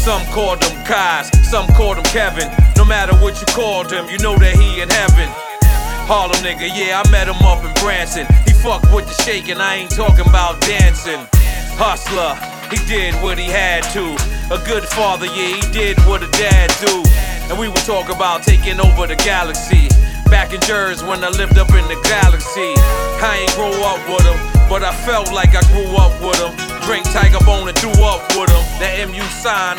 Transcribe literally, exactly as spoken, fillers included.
Some called him Kaz, some called him Kevin. No matter what you called him, you know that he in heaven. Harlem nigga, yeah, I met him up in Branson. He fucked with the shaking, I ain't talking about dancing. Hustler, he did what he had to. A good father, yeah, he did what a dad do. And we would talk about taking over the galaxy. Back in Jersey when I lived up in the galaxy. I ain't grow up with him, but I felt like I grew up with him. Drink Tiger Bone and do up with him. That M U sign